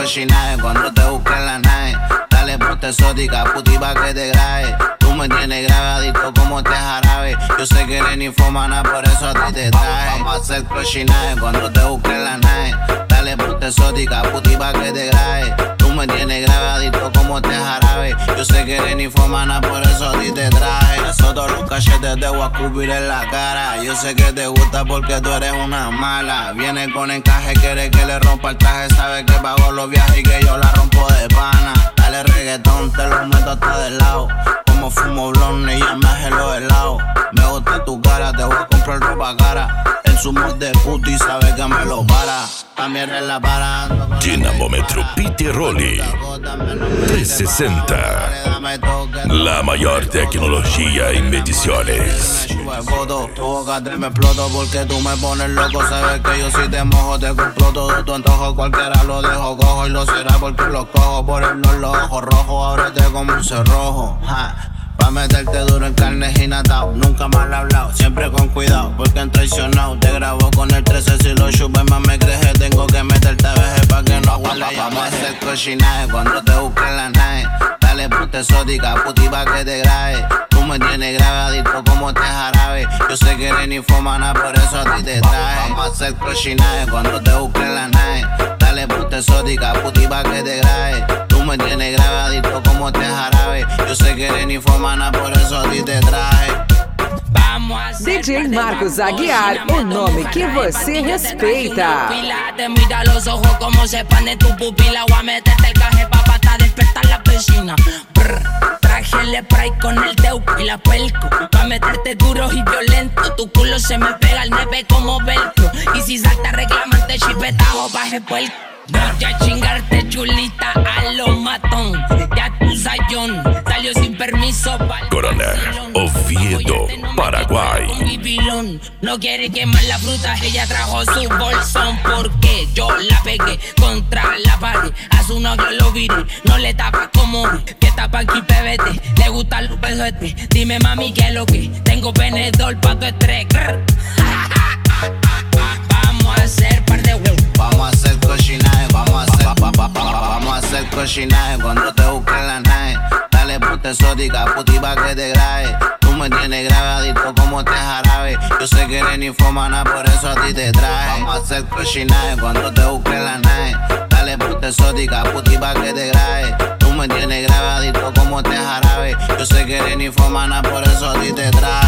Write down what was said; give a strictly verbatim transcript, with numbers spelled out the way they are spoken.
cochinaje cuando te busque en la nave. Dale puta exótica, puti pa' que te grabe. Tú me tienes grabadito como te jarabe. Yo sé que eres ninfomana, por eso a ti te traje. Vamos a hacer cochinaje cuando te busque en la nave. Dale puta exótica, puti pa' que te grabe. Tú me tienes grabadito como te jarabe. Yo sé que eres ninfomana, por eso a ti te traje. Eso todos los cachetes te voy a escupir en la cara. Yo sé que te gusta porque tú eres una mala. Viene con encaje, quiere que le rompa el traje. Sabe que pago los viajes y que yo la rompo de pana. Dale reggaetón, te lo meto hasta del lado. Como fumo blonde y ya me hace los helados. Me gusta tu cara, te voy a comprar ropa cara. El zumo de puto y sabe que me lo para. También es la para. Dinamómetro Pete Rolly trescientos sesenta. La mayor tecnología en mediciones. Tu boca te me exploto porque tú me pones loco. Sabes que yo si te mojo te compro todo tu antojo. Cualquiera lo dejo cojo y lo será porque lo cojo. Por el no los ojos rojos, ábrete como un cerrojo. Ja. Pa' meterte duro en carne y natao. Nunca mal hablado, siempre con cuidado. Porque han traicionado, te grabo con el trece. Si lo chupes más me crees, tengo que meterte a veje pa' que no huele. Vamos a hacer cochinaje cuando te busque en la nave. Dale puta exótica, puti pa' que te grabe. Tú me tienes grabadito como te jarabe. Yo sé que eres ninfomana, por eso a ti te traje. Vamos a hacer cochinaje cuando te busque en la nave. Dale puta exótica, puti pa' que te grabe. Tú me tienes grabadito como te jarabe. Yo sé que eres ninfomana, por eso a ti te traje. D J Marcos Aguiar, o nome que você respeita. Te mira los ojos como se expande tu pupila. Voy a meterte el caje pa' hasta despertar la piscina. Brr, traje el spray con el teuco y la pelco. Pa' meterte duro y violento. Tu culo se me pega al nepe como velcro. Y si salta reclamante chipetajo baje puerco. Voy a chingarte chulita a lo matón. Ya tu sayón salió sin permiso. Coronel Oviedo, Paraguay. No quiere quemar la fruta, ella trajo su bolsón. Porque yo la pegué contra la pared. A su novio lo viré, no le tapa como que tapa aquí P B T. Le gustan los pesotes, dime mami que es lo que. Tengo venedor pa' tu estrés. Vamos a hacer par de huevos. Vamos a hacer cochinaje, vamos a hacer, pa, pa, pa, pa, vamos a hacer cochinaje cuando te busque en la nave. Dale puta exótica, puti pa' que te grabe. Tú me tienes grabadito como te jarabe. Yo sé que eres ninfomana, por eso a ti te traje. Vamos a hacer cochinaje cuando te busque en la nave. Dale puta exótica, puti pa' que te grabe. Tú me tienes grabadito como te jarabe. Yo sé que eres ninfomana, por eso a ti te traje.